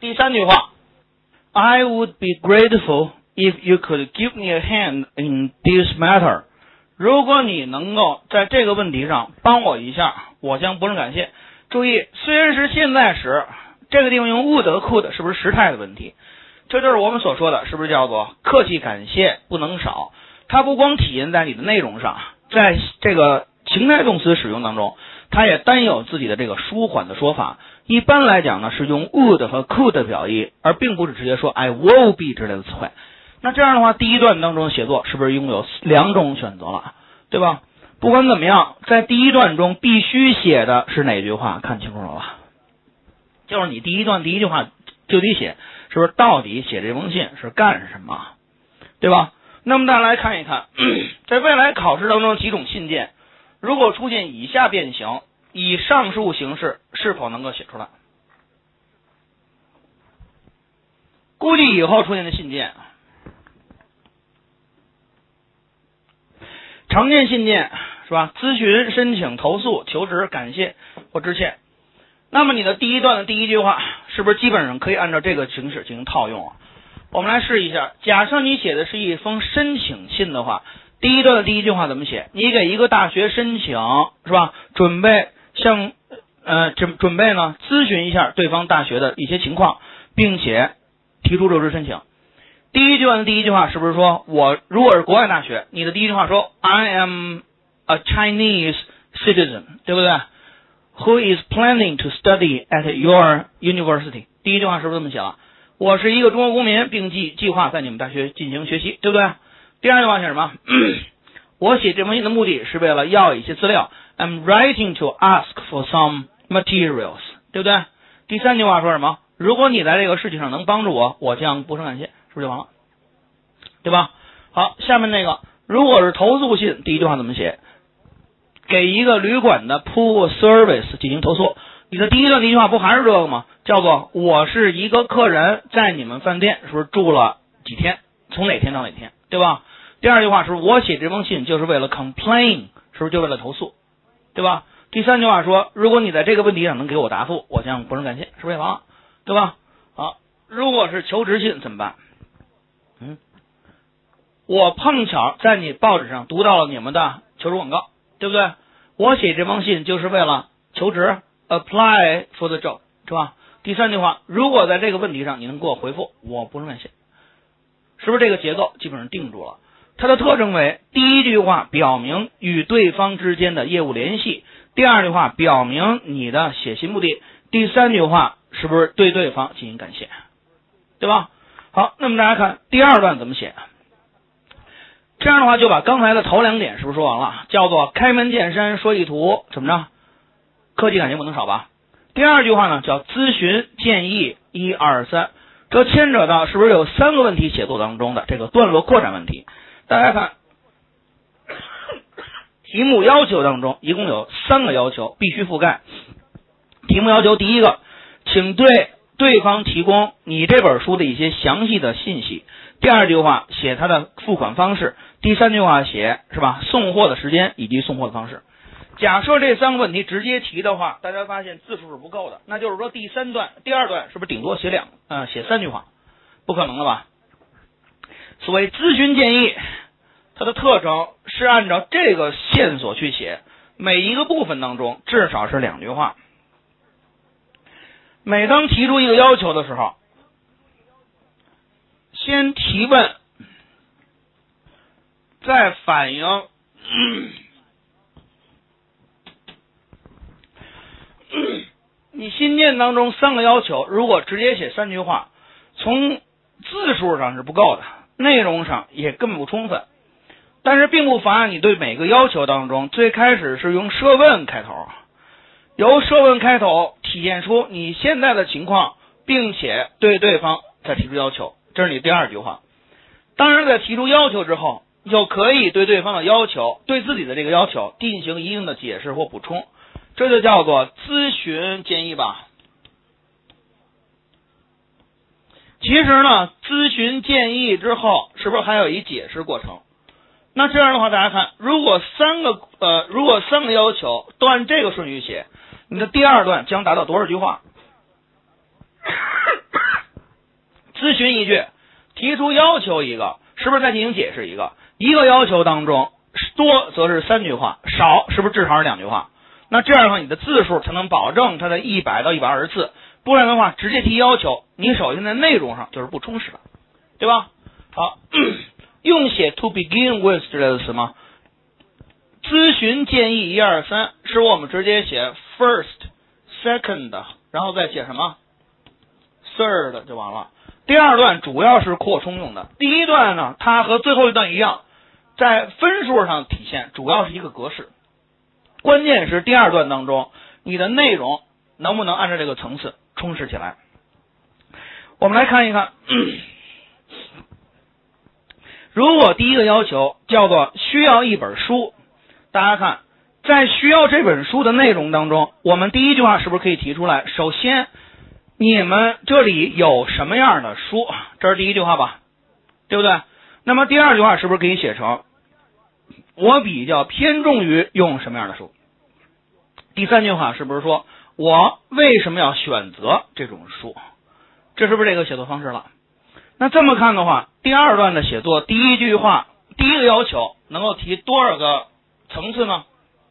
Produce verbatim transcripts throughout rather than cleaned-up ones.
第三句话 ，I would be grateful if you could give me a hand in this matter。如果你能够在这个问题上帮我一下，我将不胜感谢。注意，虽然是现在时，这个地方用 would 和 could 是不是时态的问题？这就是我们所说的，是不是叫做客气感谢不能少？它不光体现在你的内容上，在这个情态动词使用当中，它也单有自己的这个舒缓的说法。一般来讲呢，是用 would 和 could 表意，而并不是直接说 I will be 之类的词汇。那这样的话，第一段当中写作是不是拥有两种选择了，对吧？不管怎么样，在第一段中必须写的是哪句话？看清楚了吧？就是你第一段第一句话就得写，是不是到底写这封信是干什么，对吧？那么大家来看一看，在未来考试当中几种信件，如果出现以下变形，以上述形式是否能够写出来？估计以后出现的信件，常见信件是吧？咨询、申请、投诉、求职、感谢或致歉。那么你的第一段的第一句话是不是基本上可以按照这个形式进行套用啊？我们来试一下，假设你写的是一封申请信的话，第一段的第一句话怎么写？你给一个大学申请是吧？准备向呃准准备呢咨询一下对方大学的一些情况，并且提出入职申请。第一句话的第一句话是不是说我如果是国外大学，你的第一句话说 I am a Chinese citizen， 对不对？Who is planning to study at your university？ 第一句话是不是这么写了？我是一个中国公民，并计计划在你们大学进行学习，对不对？第二句话写什么？我写这封信的目的是为了要一些资料 ，I'm writing to ask for some materials， 对不对？第三句话说什么？如果你在这个事情上能帮助我，我将不胜感谢，是不是就完了？对吧？好，下面那个，如果是投诉信，第一句话怎么写？给一个旅馆的 pool service 进行投诉，你的第一段第一句话不还是这个吗？叫做我是一个客人，在你们饭店是不是住了几天，从哪天到哪天，对吧？第二句话是我写这封信就是为了 complain， 是不是就为了投诉，对吧？第三句话说如果你在这个问题上能给我答复，我将不胜感谢，是不是也完了，对吧？好，如果是求职信怎么办？嗯，我碰巧在你报纸上读到了你们的求职广告，对不对？我写这封信就是为了求职 apply for the job， 是吧？第三句话，如果在这个问题上你能给我回复，我不胜感谢，是不是这个节奏基本上定住了？它的特征为第一句话表明与对方之间的业务联系，第二句话表明你的写信目的，第三句话是不是对对方进行感谢，对吧？好，那么大家看第二段怎么写？这样的话就把刚才的头两点是不是说完了？叫做开门见山说一图，怎么着？客气感谢不能少吧？第二句话呢叫咨询建议一二三，这牵扯到是不是有三个问题写作当中的这个段落扩展问题？大家看题目要求当中一共有三个要求必须覆盖。题目要求第一个，请对对方提供你这本书的一些详细的信息。第二句话写他的付款方式，第三句话写是吧送货的时间以及送货的方式。假设这三个问题直接提的话，大家发现字数是不够的，那就是说第三段第二段是不是顶多写两呃写三句话？不可能的吧？所谓咨询建议，它的特征是按照这个线索去写，每一个部分当中至少是两句话。每当提出一个要求的时候，先提问，再反映，嗯嗯、你信件当中三个要求，如果直接写三句话，从字数上是不够的，内容上也根本不充分。但是并不妨碍你对每个要求当中最开始是用设问开头，由设问开头体现出你现在的情况，并且对对方再提出要求，这是你第二句话。当然在提出要求之后，就可以对对方的要求对自己的这个要求进行一定的解释或补充，这就叫做咨询建议吧。其实呢，咨询建议之后是不是还有一解释过程？那这样的话大家看，如果三个呃如果三个要求都按这个顺序写，你的第二段将达到多少句话？ 咨询一句，提出要求一个，是不是再进行解释一个？一个要求当中多则是三句话，少是不是至少是两句话？那这样的话，你的字数才能保证它的一百到一百二十字，不然的话，直接提要求，你首先在内容上就是不充实的，对吧？好，用写 to begin with 之类的词吗？咨询建议一二三，是我们直接写 first、second， 然后再写什么 third 就完了。第二段主要是扩充用的，第一段呢，它和最后一段一样，在分数上体现，主要是一个格式。关键是第二段当中，你的内容能不能按照这个层次充实起来？我们来看一看，如果第一个要求叫做需要一本书，大家看，在需要这本书的内容当中，我们第一句话是不是可以提出来？首先，你们这里有什么样的书？这是第一句话吧，对不对？那么第二句话是不是可以写成我比较偏重于用什么样的书？第三句话是不是说我为什么要选择这种书？这是不是这个写作方式了？那这么看的话，第二段的写作第一句话第一个要求能够提多少个层次呢？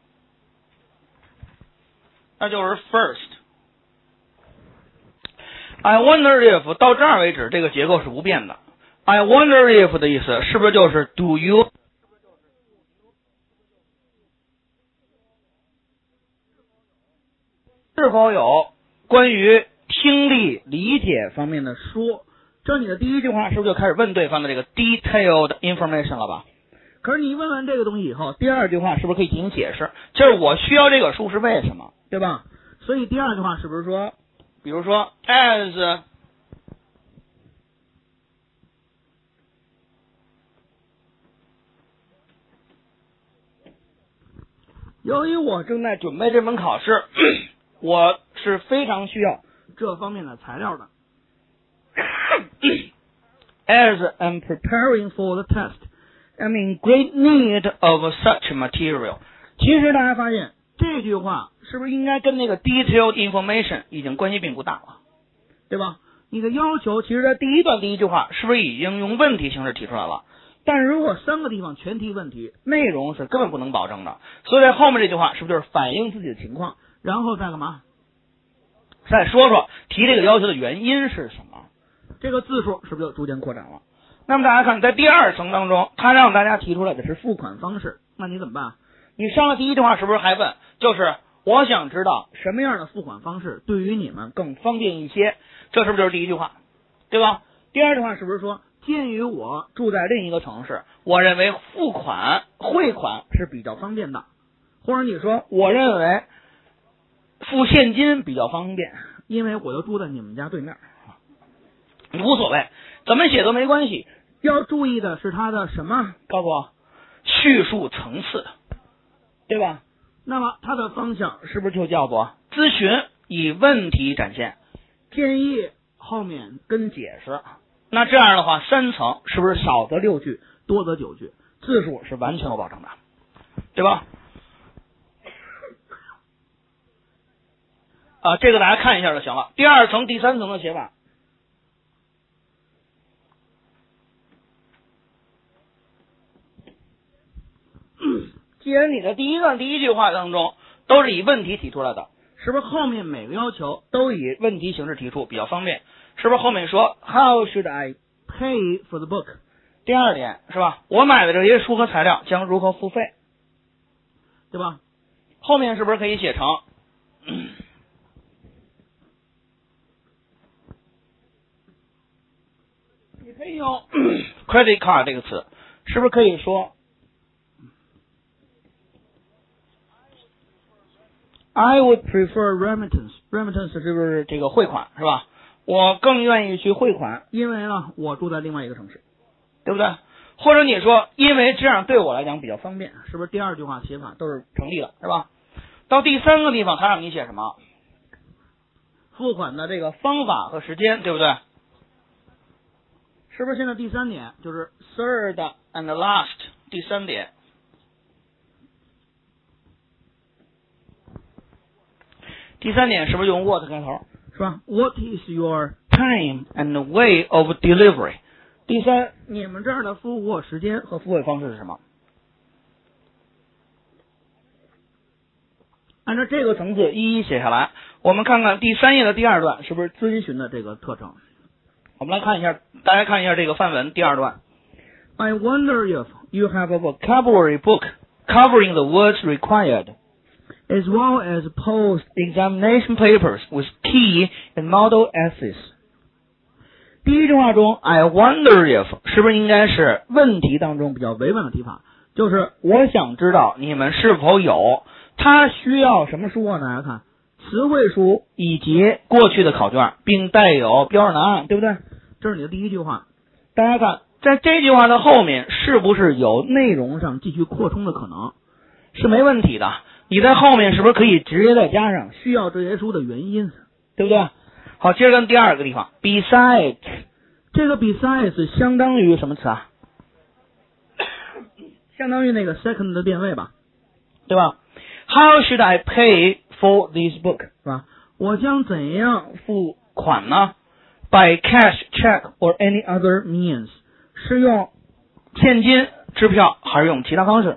那就是 first。I wonder if 到这儿为止，这个结构是不变的。I wonder if 的意思是不是就是 Do you？ 是否有关于听力理解方面的书？这你的第一句话是不是就开始问对方的这个 detailed information 了吧？可是你问完这个东西以后，第二句话是不是可以进行解释？就是我需要这个书是为什么，对吧？所以第二句话是不是说，比如说 as 由于我正在准备这门考试，我是非常需要这方面的材料的。As I'm preparing for the test, I'm in great need of such material. 其实大家发现这句话是不是应该跟那个 detailed information 已经关系并不大了，对吧？你的要求其实在第一段第一句话是不是已经用问题形式提出来了？但是如果三个地方全提问题，内容是根本不能保证的。所以在后面这句话是不是就是反映自己的情况，然后再干嘛？再说说提这个要求的原因是什么？这个字数是不是就逐渐扩展了？那么大家看，在第二层当中，他让大家提出来的是付款方式，那你怎么办？你上了第一句话是不是还问，就是我想知道什么样的付款方式对于你们更方便一些？这是不是就是第一句话，对吧？第二句话是不是说，鉴于我住在另一个城市，我认为付款汇款是比较方便的，或者你说我认为付现金比较方便，因为我就住在你们家对面，无所谓，怎么写都没关系。要注意的是它的什么？告诉我，叙述层次，对吧？那么它的方向是不是就叫做咨询以问题展现，建议后面跟解释？那这样的话，三层是不是少则六句，多则九句，字数是完全有保证的，对吧？啊，这个大家看一下就行了。第二层、第三层的写法，既然你的第一段第一句话当中都是以问题提出来的，是不是后面每个要求都以问题形式提出比较方便？是不是后面说 How should I pay for the book？ 第二点是吧？我买的这些书和材料将如何付费，对吧？后面是不是可以写成你可以用 credit card 这个词，是不是可以说I would prefer remittance. Remittance 是不是这个汇款是吧？我更愿意去汇款，因为呢，我住在另外一个城市，对不对？或者你说，因为这样对我来讲比较方便，是不是第二句话写法都是成立的，是吧？到第三个地方，他让你写什么？付款的这个方法和时间，对不对？是不是现在第三点就是 third and last 第三点？第三点是不是用 what 开头，是吧？ What is your time and way of delivery。第三，你们这儿的付货时间和付费方式是什么？按照这个层次一一写下来。我们看看第三页的第二段是不是遵循的这个特征。我们来看一下，大家看一下这个范文第二段。I wonder if you have a vocabulary book covering the words required, as well as post-examination papers with key and model essays。第一句话中 I wonder if 是不是应该是问题当中比较委婉的提法，就是我想知道你们是否有，它需要什么书啊？大家看词汇书以及过去的考卷，并带有标准答案，对不对？这是你的第一句话。大家看在这句话的后面是不是有内容上继续扩充的可能？是没问题的。你在后面是不是可以直接再加上需要这些书的原因，对不对？好，接着看第二个地方 besides， 这个 besides 相当于什么词啊？相当于那个 second 的变位吧，对吧？ How should I pay for this book， 是吧？我将怎样付款呢？ By cash, check or any other means， 是用现金支票还是用其他方式？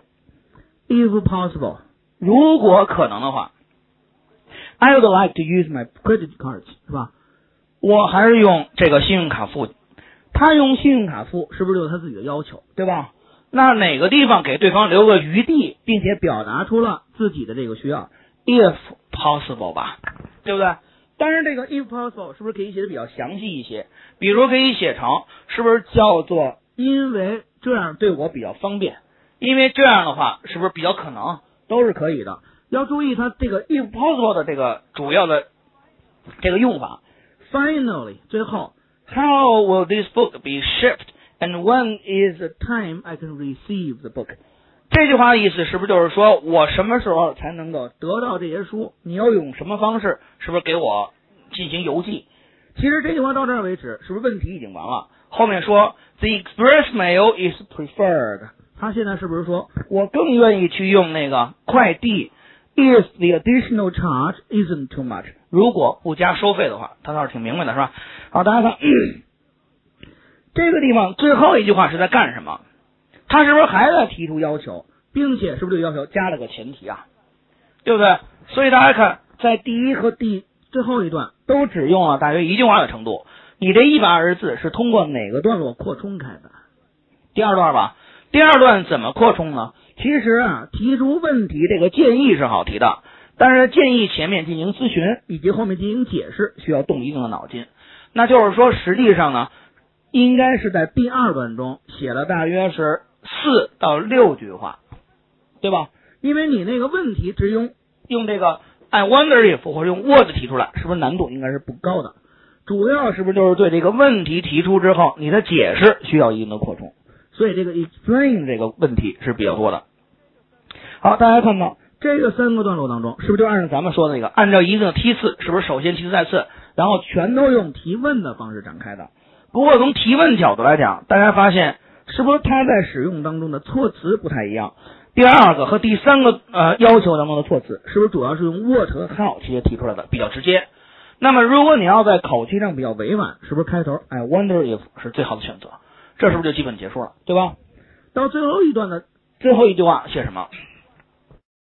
If possible， 如果可能的话。I would like to use my credit cards， 是吧？我还是用这个信用卡付。他用信用卡付是不是有他自己的要求，对吧？那哪个地方给对方留个余地，并且表达出了自己的这个需要 if possible 吧，对不对？当然这个 if possible 是不是可以写的比较详细一些？比如可以写成是不是叫做因为这样对我比较方便，因为这样的话是不是比较可能，都是可以的。要注意它这个 if possible 的这个主要的这个用法。Finally， 最后 How will this book be shipped and when is the time I can receive the book？ 这句话的意思是不是就是说我什么时候才能够得到这些书？你要用什么方式？是不是给我进行邮寄？其实这句话到这儿为止，是不是问题已经完了？后面说 The express mail is preferred， 他现在是不是说我更愿意去用那个快递？ If the additional charge isn't too much， 如果不加收费的话，他倒是挺明白的，是吧？好，大家看、嗯、这个地方最后一句话是在干什么？他是不是还在提出要求，并且是不是这个要求加了个前提啊？对不对？所以大家看，在第一和第最后一段都只用了大约一句话的程度。你这一百二十字是通过哪个段落扩充开的？第二段吧。第二段怎么扩充呢？其实啊，提出问题这个建议是好提的，但是建议前面进行咨询以及后面进行解释需要动一定的脑筋。那就是说实际上呢，应该是在第二段中写了大约是四到六句话，对吧？因为你那个问题只用用这个 I wonder if 或者用 would 提出来，是不是难度应该是不高的？主要是不是就是对这个问题提出之后，你的解释需要一定的扩充，所以这个 explain 这个问题是比较多的。好，大家看到这个三个段落当中，是不是就按照咱们说的那个，按照一定的梯次，是不是首先其次再次，然后全都用提问的方式展开的？不过从提问角度来讲，大家发现是不是它在使用当中的措辞不太一样？第二个和第三个呃要求当中的措辞，是不是主要是用 what 和 how 直接提出来的，比较直接？那么如果你要在口气上比较委婉，是不是开头 I wonder if 是最好的选择？这是不是就基本结束了，对吧？到最后一段的最后一句话写什么？